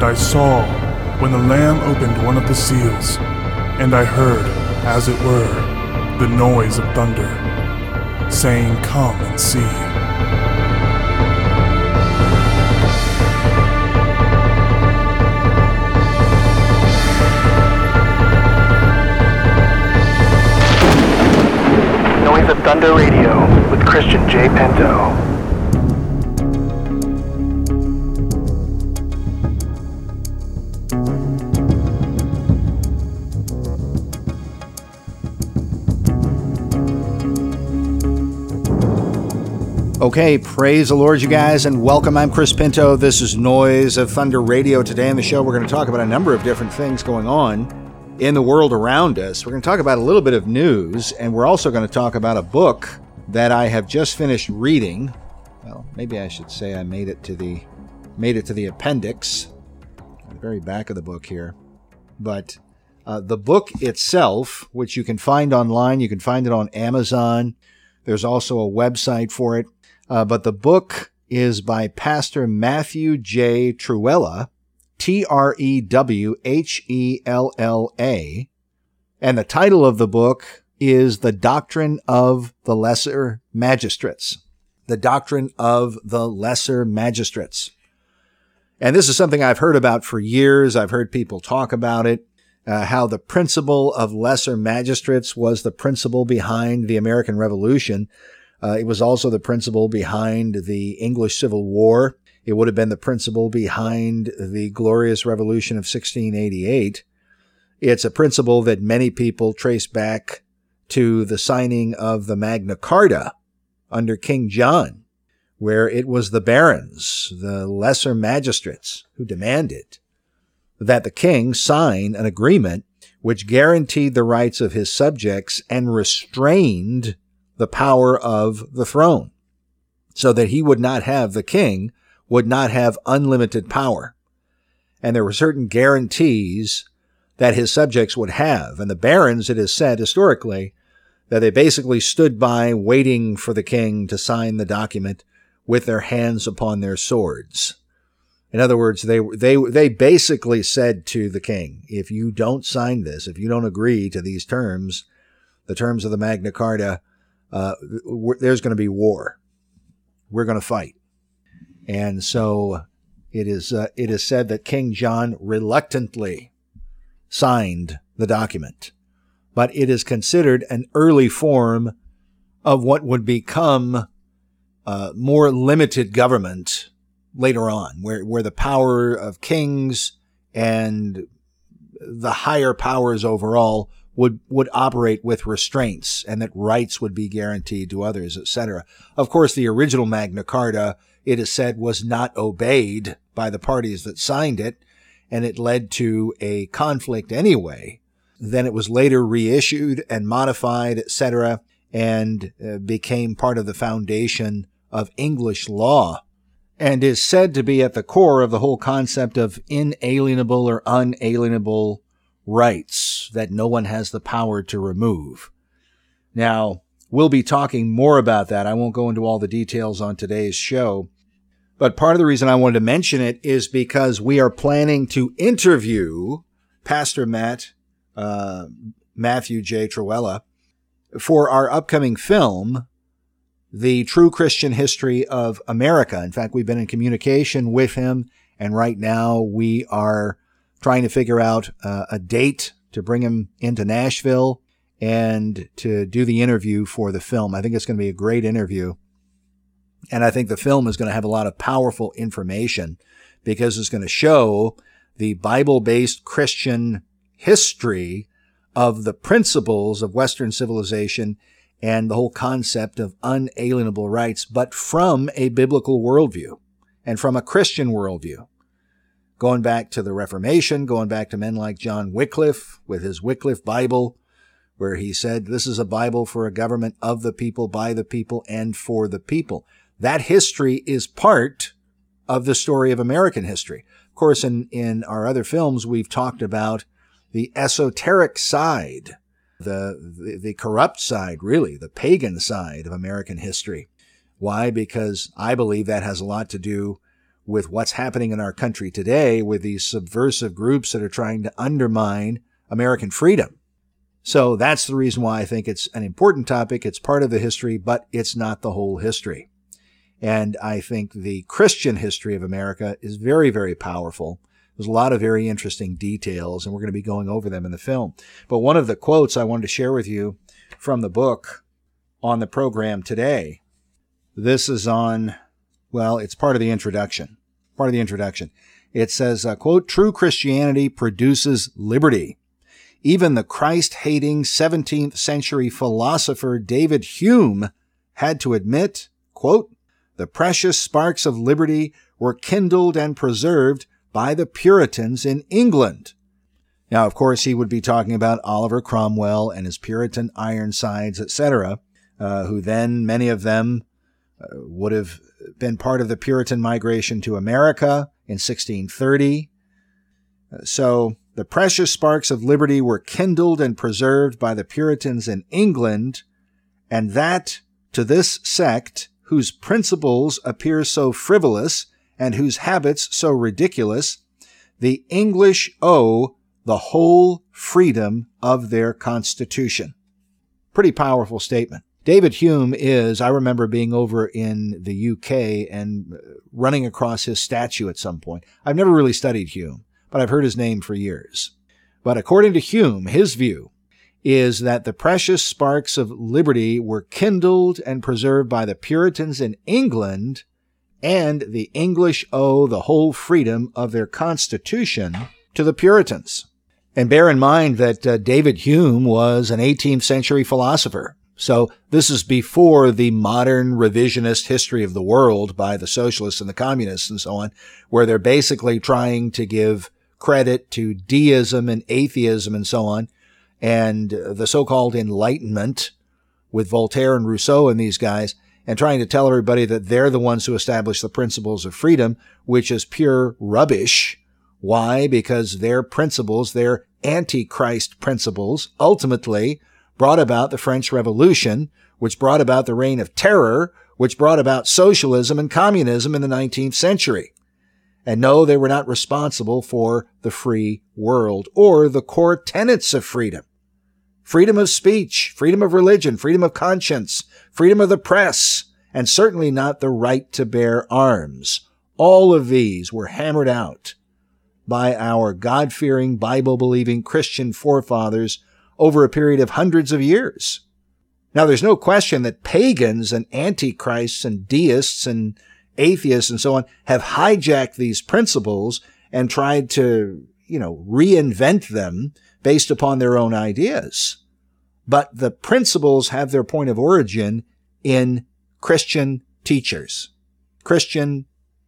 I saw when the Lamb opened one of the seals, and I heard, as it were, the noise of thunder, saying, "Come and see." Noise of Thunder Radio with Christian J. Pinto. Okay, praise the Lord, you guys, and welcome. I'm Chris Pinto. This is Noise of Thunder Radio. Today on the show, we're going to talk about a number of different things going on in the world around us. We're going to talk about a little bit of news, and we're also going to talk about a book that I have just finished reading. Well, maybe I should say I made it to the appendix, at the very back of the book here. But the book itself, which you can find online, you can find it on Amazon. There's also a website for it. But the book is by Pastor Matthew J. Trewhella, Trewhella, and the title of the book is The Doctrine of the Lesser Magistrates. The Doctrine of the Lesser Magistrates. And this is something I've heard about for years. I've heard people talk about it, how the principle of lesser magistrates was the principle behind the American Revolution. It was also the principle behind the English Civil War. It would have been the principle behind the Glorious Revolution of 1688. It's a principle that many people trace back to the signing of the Magna Carta under King John, where it was the barons, the lesser magistrates, who demanded that the king sign an agreement which guaranteed the rights of his subjects and restrained the power of the throne, so that the king would not have unlimited power. And there were certain guarantees that his subjects would have. And the barons, it is said historically, that they basically stood by waiting for the king to sign the document with their hands upon their swords. In other words, they basically said to the king, if you don't sign this, if you don't agree to these terms, the terms of the Magna Carta, there's going to be war. We're going to fight. And so it is said that King John reluctantly signed the document, but it is considered an early form of what would become more limited government later on, where the power of kings and the higher powers overall would operate with restraints, and that rights would be guaranteed to others, etc. Of course, the original Magna Carta, it is said, was not obeyed by the parties that signed it, and it led to a conflict anyway. Then it was later reissued and modified, etc., and became part of the foundation of English law, and is said to be at the core of the whole concept of inalienable or unalienable rights that no one has the power to remove. Now, we'll be talking more about that. I won't go into all the details on today's show, but part of the reason I wanted to mention it is because we are planning to interview Pastor Matthew J. Trewhella for our upcoming film, The True Christian History of America. In fact, we've been in communication with him, and right now we are trying to figure out a date to bring him into Nashville and to do the interview for the film. I think it's going to be a great interview. And I think the film is going to have a lot of powerful information because it's going to show the Bible-based Christian history of the principles of Western civilization and the whole concept of unalienable rights, but from a biblical worldview and from a Christian worldview. Going back to the Reformation, going back to men like John Wycliffe with his Wycliffe Bible, where he said, this is a Bible for a government of the people, by the people, and for the people. That history is part of the story of American history. Of course, in our other films, we've talked about the esoteric side, the corrupt side, really, the pagan side of American history. Why? Because I believe that has a lot to do with what's happening in our country today with these subversive groups that are trying to undermine American freedom. So that's the reason why I think it's an important topic. It's part of the history, but it's not the whole history. And I think the Christian history of America is very, very powerful. There's a lot of very interesting details, and we're going to be going over them in the film. But one of the quotes I wanted to share with you from the book on the program today, this is on, well, it's part of the introduction. It says, quote, "True Christianity produces liberty. Even the Christ-hating 17th century philosopher David Hume had to admit, quote, the precious sparks of liberty were kindled and preserved by the Puritans in England." Now, of course, he would be talking about Oliver Cromwell and his Puritan Ironsides, etc., who then, many of them, would have been part of the Puritan migration to America in 1630. So the precious sparks of liberty were kindled and preserved by the Puritans in England, and that to this sect, whose principles appear so frivolous and whose habits so ridiculous, the English owe the whole freedom of their Constitution. Pretty powerful statement. David Hume is, I remember being over in the UK and running across his statue at some point. I've never really studied Hume, but I've heard his name for years. But according to Hume, his view is that the precious sparks of liberty were kindled and preserved by the Puritans in England, and the English owe the whole freedom of their Constitution to the Puritans. And bear in mind that David Hume was an 18th century philosopher. So this is before the modern revisionist history of the world by the socialists and the communists and so on, where they're basically trying to give credit to deism and atheism and so on, and the so-called Enlightenment with Voltaire and Rousseau and these guys, and trying to tell everybody that they're the ones who established the principles of freedom, which is pure rubbish. Why? Because their principles, their antichrist principles, ultimately brought about the French Revolution, which brought about the Reign of Terror, which brought about socialism and communism in the 19th century. And no, they were not responsible for the free world or the core tenets of freedom. Freedom of speech, freedom of religion, freedom of conscience, freedom of the press, and certainly not the right to bear arms. All of these were hammered out by our God-fearing, Bible-believing Christian forefathers over a period of hundreds of years. Now, there's no question that pagans and antichrists and deists and atheists and so on have hijacked these principles and tried to, reinvent them based upon their own ideas. But the principles have their point of origin in Christian teachers, Christian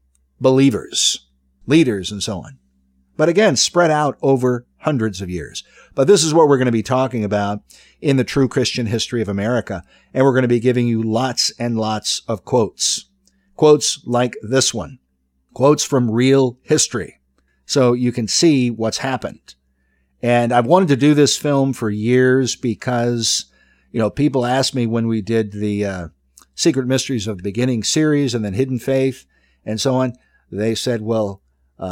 believers, leaders, and so on. But again, spread out over hundreds of years. But this is what we're going to be talking about in the True Christian History of America. And we're going to be giving you lots and lots of quotes. Quotes like this one. Quotes from real history. So you can see what's happened. And I've wanted to do this film for years because, people asked me when we did the Secret Mysteries of the Beginning series and then Hidden Faith and so on. They said, well,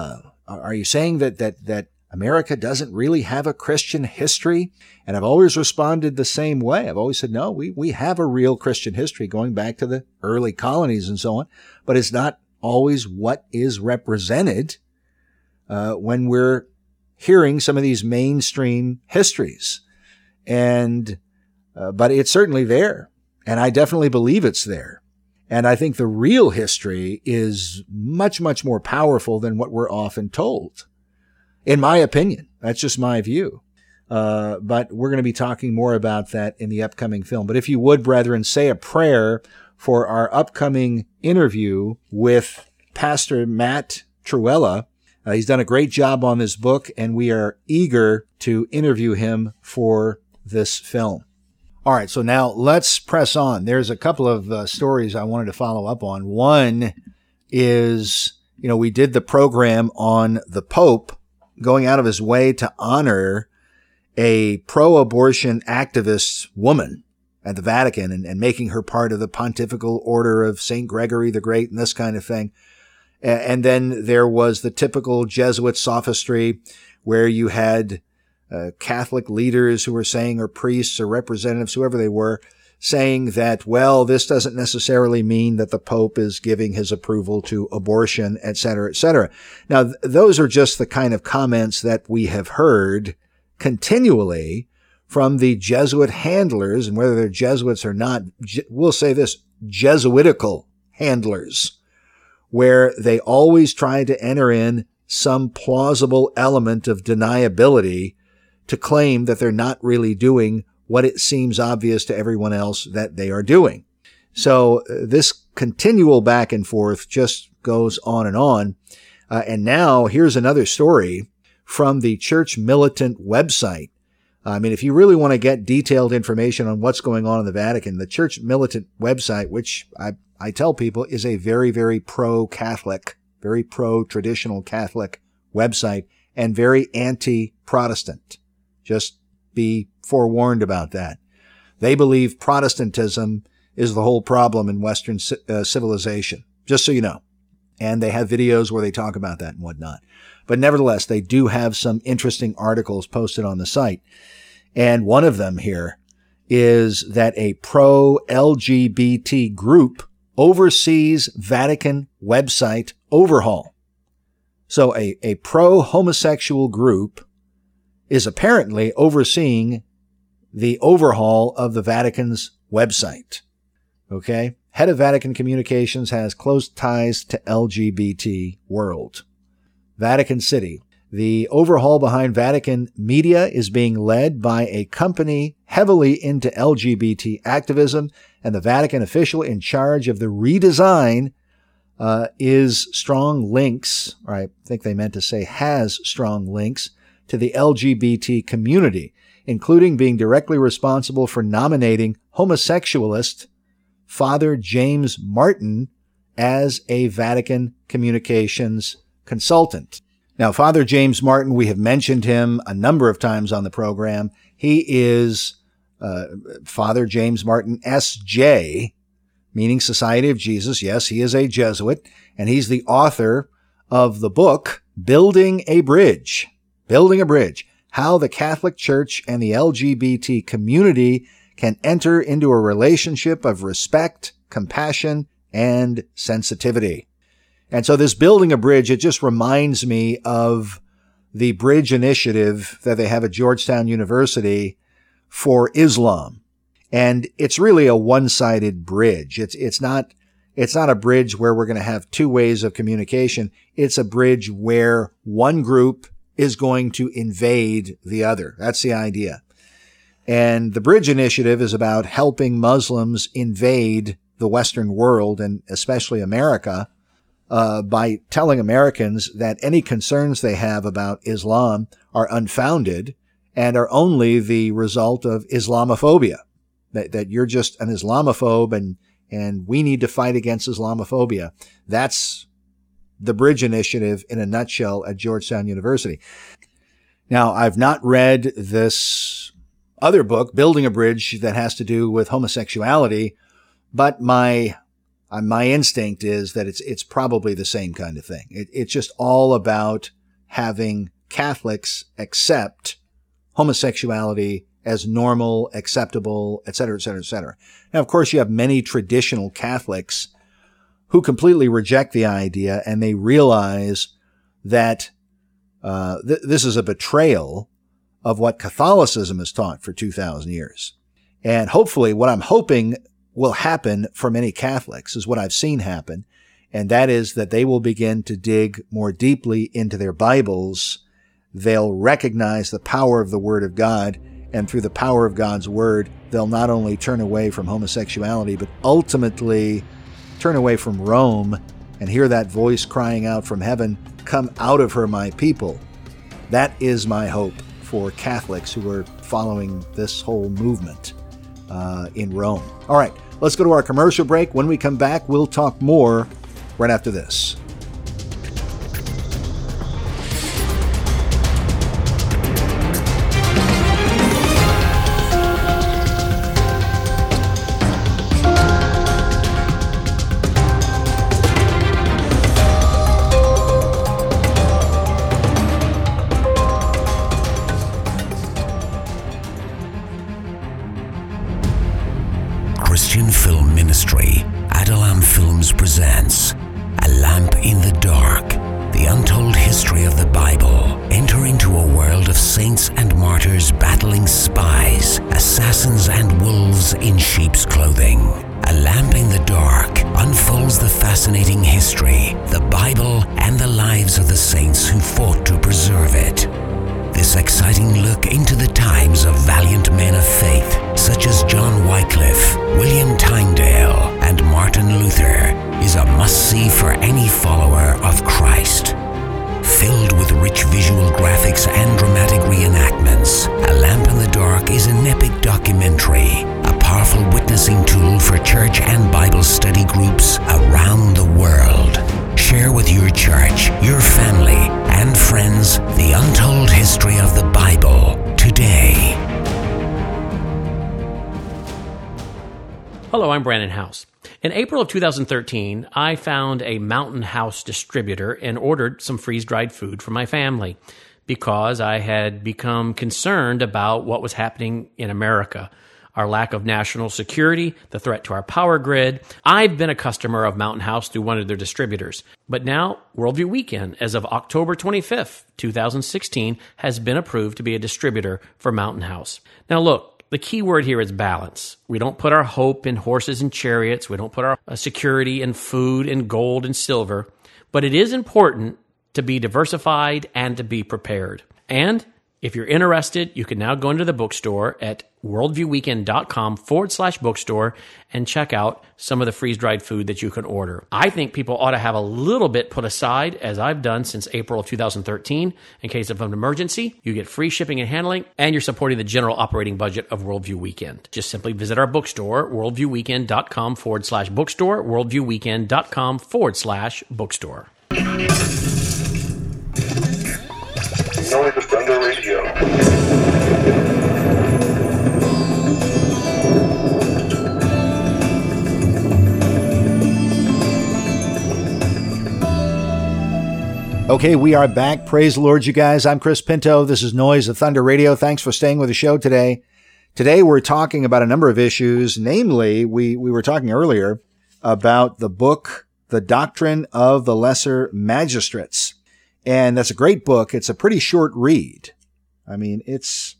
are you saying that America doesn't really have a Christian history? And I've always responded the same way. I've always said, no, we have a real Christian history going back to the early colonies and so on, but it's not always what is represented when we're hearing some of these mainstream histories. But it's certainly there. And I definitely believe it's there. And I think the real history is much, much more powerful than what we're often told. In my opinion, that's just my view. But we're going to be talking more about that in the upcoming film. But if you would, brethren, say a prayer for our upcoming interview with Pastor Matt Trewhella. He's done a great job on this book, and we are eager to interview him for this film. All right, so now let's press on. There's a couple of stories I wanted to follow up on. One is, we did the program on the Pope going out of his way to honor a pro-abortion activist woman at the Vatican and making her part of the Pontifical Order of St. Gregory the Great and this kind of thing. And then there was the typical Jesuit sophistry where you had Catholic leaders who were saying, or priests or representatives, whoever they were, saying that, well, this doesn't necessarily mean that the Pope is giving his approval to abortion, et cetera, et cetera. Now, those are just the kind of comments that we have heard continually from the Jesuit handlers, and whether they're Jesuits or not, we'll say this, Jesuitical handlers, where they always try to enter in some plausible element of deniability to claim that they're not really doing what it seems obvious to everyone else that they are doing. So this continual back and forth just goes on and on. And now here's another story from the Church Militant website. I mean, if you really want to get detailed information on what's going on in the Vatican, the Church Militant website, which I tell people is a very, very pro-Catholic, very pro-traditional Catholic website and very anti-Protestant. Just be forewarned about that. They believe Protestantism is the whole problem in Western civilization, just so you know. And they have videos where they talk about that and whatnot. But nevertheless, they do have some interesting articles posted on the site. And one of them here is that a pro-LGBT group oversees Vatican website overhaul. So a pro-homosexual group is apparently overseeing the overhaul of the Vatican's website. Okay? Head of Vatican Communications has close ties to LGBT world. Vatican City. The overhaul behind Vatican media is being led by a company heavily into LGBT activism, and the Vatican official in charge of the redesign is strong links, or I think they meant to say has strong links, to the LGBT community, including being directly responsible for nominating homosexualist Father James Martin as a Vatican communications consultant. Now, Father James Martin, we have mentioned him a number of times on the program. He is Father James Martin, S.J., meaning Society of Jesus. Yes, he is a Jesuit, and he's the author of the book, Building a Bridge, How the Catholic Church and the LGBT Community Can Enter into a Relationship of Respect, Compassion, and Sensitivity. And so this Building a Bridge, it just reminds me of the bridge initiative that they have at Georgetown University for Islam. And it's really a one-sided bridge. It's not a bridge where we're going to have two ways of communication. It's a bridge where one group is going to invade the other. That's the idea. And the Bridge Initiative is about helping Muslims invade the Western world, and especially America, by telling Americans that any concerns they have about Islam are unfounded and are only the result of Islamophobia. That you're just an Islamophobe and we need to fight against Islamophobia. That's the Bridge Initiative in a nutshell at Georgetown University. Now, I've not read this other book, Building a Bridge, that has to do with homosexuality, but my instinct is that it's probably the same kind of thing. It's just all about having Catholics accept homosexuality as normal, acceptable, et cetera, et cetera, et cetera. Now, of course, you have many traditional Catholics who completely reject the idea, and they realize that this is a betrayal of what Catholicism has taught for 2,000 years. And hopefully, what I'm hoping will happen for many Catholics is what I've seen happen, and that is that they will begin to dig more deeply into their Bibles. They'll recognize the power of the Word of God, and through the power of God's Word, they'll not only turn away from homosexuality, but ultimately turn away from Rome and hear that voice crying out from heaven, "Come out of her, my people." That is my hope for Catholics who are following this whole movement in Rome. All right, let's go to our commercial break. When we come back, we'll talk more right after this. Films presents A Lamp in the Dark, the untold history of the Bible. Enter into a world of saints and martyrs battling spies, assassins, and wolves in sheep's clothing. A Lamp in the Dark unfolds the fascinating history, the Bible, and the lives of the saints who fought to preserve it. This exciting look into the times of valiant men of faith, such as John Wycliffe, William Tyndale, and Martin Luther, is a must-see for any follower of Christ. Filled with rich visual graphics and dramatic reenactments, A Lamp in the Dark is an epic documentary, a powerful witnessing tool for church and Bible study groups around the world. Share with your church, your family, and friends the untold history of the Bible today. Hello, I'm Brandon House. In April of 2013, I found a Mountain House distributor and ordered some freeze-dried food for my family because I had become concerned about what was happening in America. Our lack of national security, the threat to our power grid. I've been a customer of Mountain House through one of their distributors. But now, Worldview Weekend, as of October 25th, 2016, has been approved to be a distributor for Mountain House. Now look, the key word here is balance. We don't put our hope in horses and chariots. We don't put our security in food and gold and silver. But it is important to be diversified and to be prepared. And if you're interested, you can now go into the bookstore at worldviewweekend.com/bookstore and check out some of the freeze-dried food that you can order. I think people ought to have a little bit put aside, as I've done since April of 2013, in case of an emergency. You get free shipping and handling, and you're supporting the general operating budget of Worldview Weekend. Just simply visit our bookstore, worldviewweekend.com/bookstore, worldviewweekend.com/bookstore. Noise of Thunder Radio. Okay, we are back. Praise the Lord, you guys. I'm Chris Pinto. This is Noise of Thunder Radio. Thanks for staying with the show today. Today, we're talking about a number of issues. Namely, we were talking earlier about the book, The Doctrine of the Lesser Magistrates. And that's a great book. It's a pretty short read. I mean, it's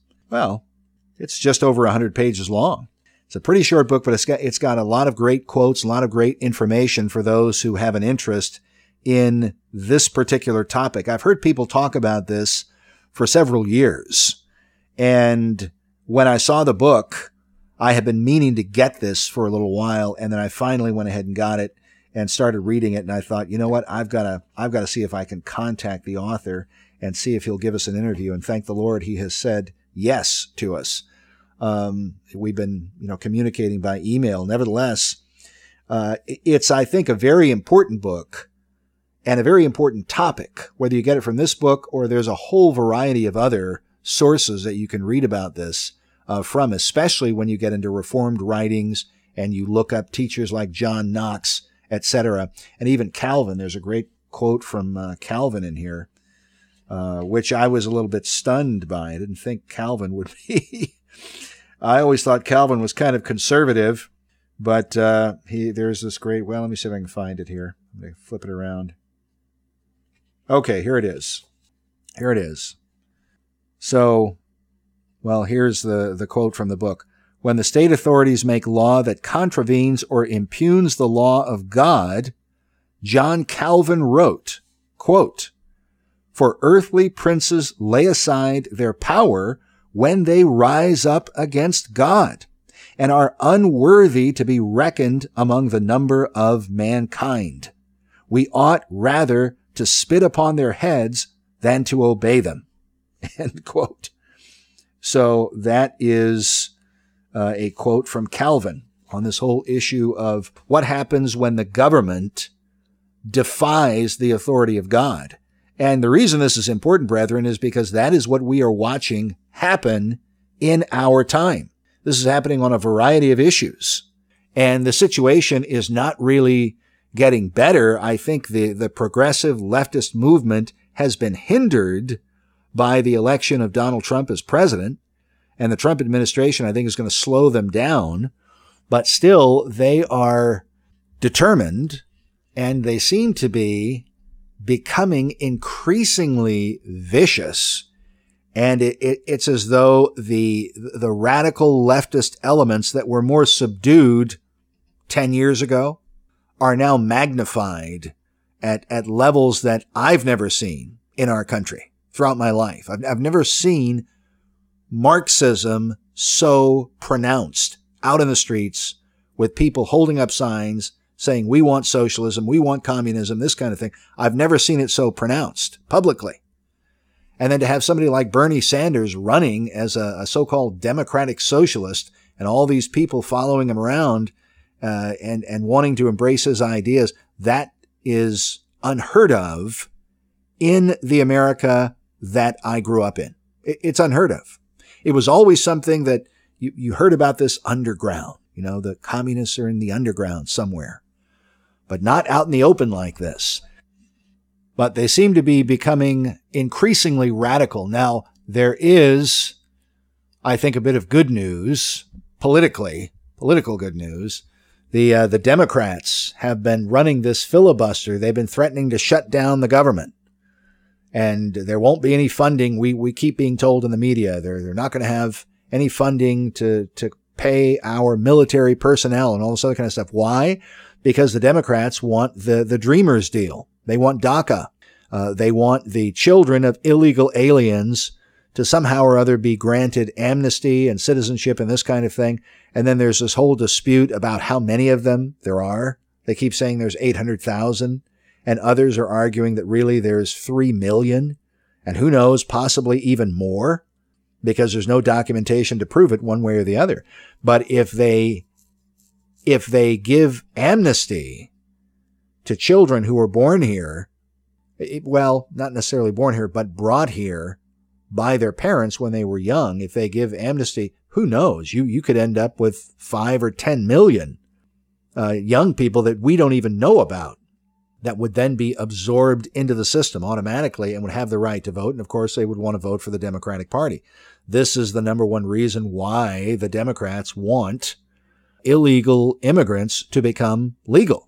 just over 100 pages long. It's a pretty short book, but it's got a lot of great quotes, a lot of great information for those who have an interest in this particular topic. I've heard people talk about this for several years. And when I saw the book, I had been meaning to get this for a little while. And then I finally went ahead and got it and started reading it. And I thought, you know what? I've got to see if I can contact the author and see if he'll give us an interview. And thank the Lord, he has said yes to us. We've been, communicating by email. Nevertheless, it's, I think, a very important book and a very important topic, whether you get it from this book or there's a whole variety of other sources that you can read about this from, especially when you get into Reformed writings and you look up teachers like John Knox, etc., and even Calvin. There's a great quote from Calvin in here, which I was a little bit stunned by. I didn't think Calvin would be. I always thought Calvin was kind of conservative, but there's this great, well, let me see if I can find it here. I'm going to flip it around. Okay, here it is. Here it is. So, well, here's the quote from the book. When the state authorities make law that contravenes or impugns the law of God, John Calvin wrote, quote, "For earthly princes lay aside their power when they rise up against God, and are unworthy to be reckoned among the number of mankind. We ought rather to spit upon their heads than to obey them." End quote. So that is a quote from Calvin on this whole issue of what happens when the government defies the authority of God. And the reason this is important, brethren, is because that is what we are watching happen in our time. This is happening on a variety of issues. And the situation is not really getting better. I think the progressive leftist movement has been hindered by the election of Donald Trump as president. And the Trump administration, I think, is going to slow them down. But still, they are determined and they seem to be becoming increasingly vicious. And it's as though the radical leftist elements that were more subdued 10 years ago are now magnified at levels that I've never seen in our country throughout my life. I've never seen Marxism so pronounced out in the streets with people holding up signs saying, we want socialism, we want communism, this kind of thing. I've never seen it so pronounced publicly. And then to have somebody like Bernie Sanders running as a so-called democratic socialist and all these people following him around and wanting to embrace his ideas, that is unheard of in the America that I grew up in. It's unheard of. It was always something that you heard about this underground. You know, the communists are in the underground somewhere, but not out in the open like this. But they seem to be becoming increasingly radical. Now, there is, I think, a bit of good news, political good news. The Democrats have been running this filibuster. They've been threatening to shut down the government. And there won't be any funding. We keep being told in the media they're not going to have any funding to pay our military personnel and all this other kind of stuff. Why? Because the Democrats want the Dreamers deal. They want DACA. They want the children of illegal aliens to somehow or other be granted amnesty and citizenship and this kind of thing. And then there's this whole dispute about how many of them there are. They keep saying there's 800,000, and others are arguing that really there's 3 million, and who knows, possibly even more, because there's no documentation to prove it one way or the other. But if they give amnesty to children who were born here, well, not necessarily born here, but brought here by their parents when they were young, if they give amnesty, who knows? You could end up with 5 or 10 million young people that we don't even know about that would then be absorbed into the system automatically and would have the right to vote. And of course, they would want to vote for the Democratic Party. This is the number one reason why the Democrats want illegal immigrants to become legal.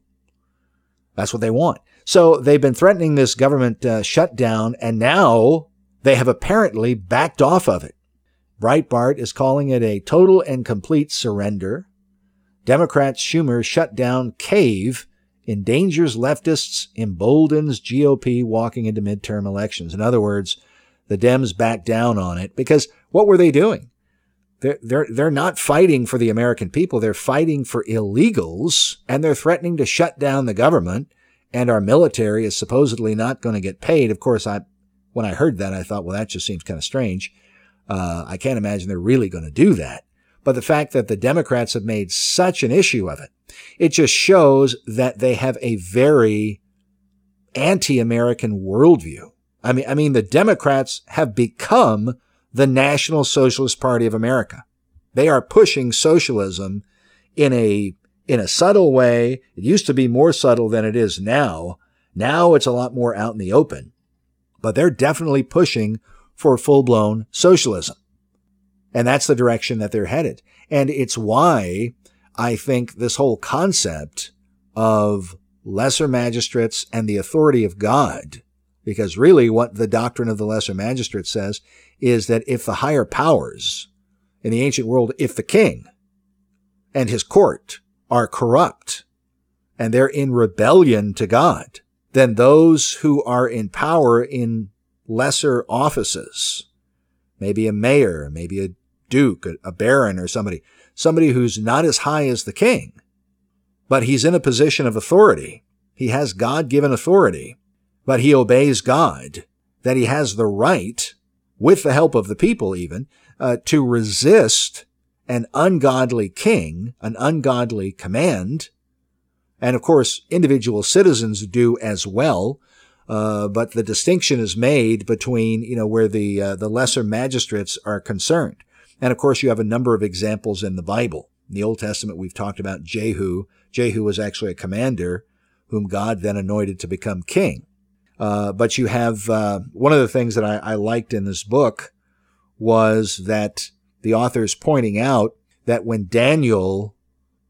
That's what they want. So they've been threatening this government shutdown, and now they have apparently backed off of it. Breitbart is calling it a total and complete surrender. Democrat Schumer shutdown cave endangers leftists, emboldens GOP walking into midterm elections. In other words, the Dems backed down on it because what were they doing? They're not fighting for the American people. They're fighting for illegals, and they're threatening to shut down the government, and our military is supposedly not going to get paid. Of course, when I heard that, I thought, well, that just seems kind of strange. I can't imagine they're really going to do that. But the fact that the Democrats have made such an issue of it, it just shows that they have a very anti-American worldview. I mean, the Democrats have become the National Socialist Party of America. They are pushing socialism in a subtle way. It used to be more subtle than it is now. Now it's a lot more out in the open. But they're definitely pushing for full-blown socialism. And that's the direction that they're headed. And it's why I think this whole concept of lesser magistrates and the authority of God, because really what the doctrine of the lesser magistrate says is that if the higher powers in the ancient world, if the king and his court are corrupt and they're in rebellion to God, then those who are in power in lesser offices, maybe a mayor, maybe a duke, a baron, or somebody who's not as high as the king, but he's in a position of authority. He has God-given authority, but he obeys God, that he has the right, with the help of the people even, to resist an ungodly king, an ungodly command. And of course, individual citizens do as well. But the distinction is made between, where the lesser magistrates are concerned. And of course, you have a number of examples in the Bible. In the Old Testament, we've talked about Jehu. Jehu was actually a commander whom God then anointed to become king. But you have, one of the things that I liked in this book was that the author is pointing out that when Daniel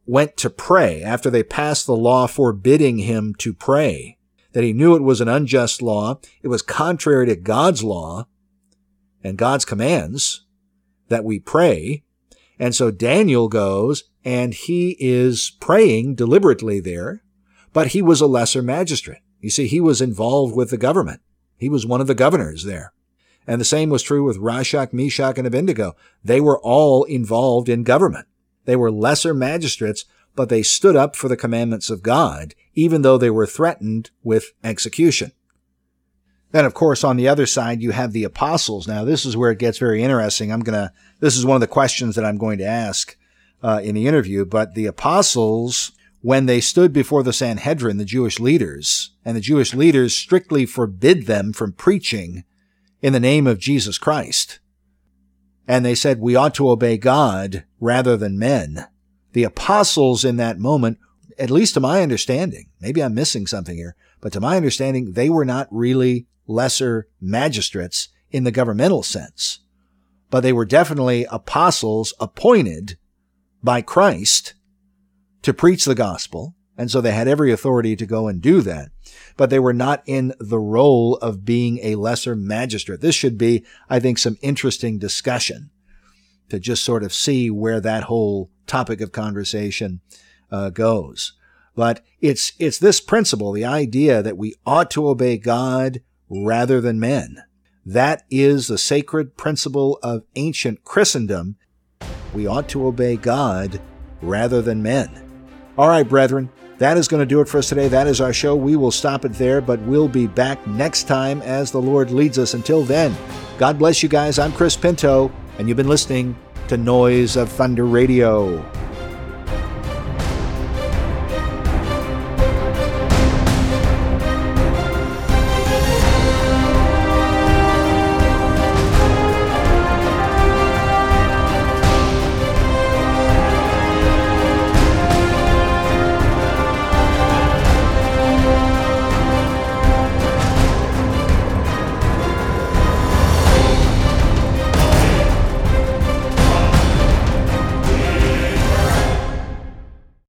went to pray, after they passed the law forbidding him to pray, that he knew it was an unjust law, it was contrary to God's law and God's commands that we pray. And so Daniel goes and he is praying deliberately there, but he was a lesser magistrate. You see, he was involved with the government. He was one of the governors there. And the same was true with Rashak, Meshach, and Abednego. They were all involved in government. They were lesser magistrates, but they stood up for the commandments of God, even though they were threatened with execution. Then, of course, on the other side, you have the apostles. Now, this is where it gets very interesting. This is one of the questions that I'm going to ask in the interview. But the apostles, when they stood before the Sanhedrin, the Jewish leaders, and the Jewish leaders strictly forbid them from preaching in the name of Jesus Christ, and they said, we ought to obey God rather than men. The apostles in that moment, at least to my understanding, maybe I'm missing something here, but to my understanding, they were not really lesser magistrates in the governmental sense, but they were definitely apostles appointed by Christ to preach the gospel. And so they had every authority to go and do that, but they were not in the role of being a lesser magistrate. This should be, I think, some interesting discussion to just sort of see where that whole topic of conversation goes. But it's this principle, the idea that we ought to obey God rather than men. That is the sacred principle of ancient Christendom. We ought to obey God rather than men. All right, brethren, that is going to do it for us today. That is our show. We will stop it there, but we'll be back next time as the Lord leads us. Until then, God bless you guys. I'm Chris Pinto, and you've been listening to Noise of Thunder Radio.